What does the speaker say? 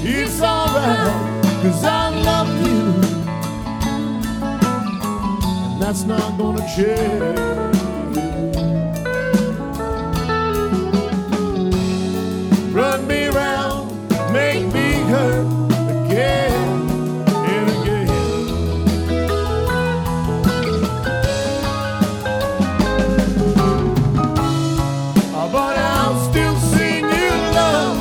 It's alright, 'cause I love you, and that's not gonna change.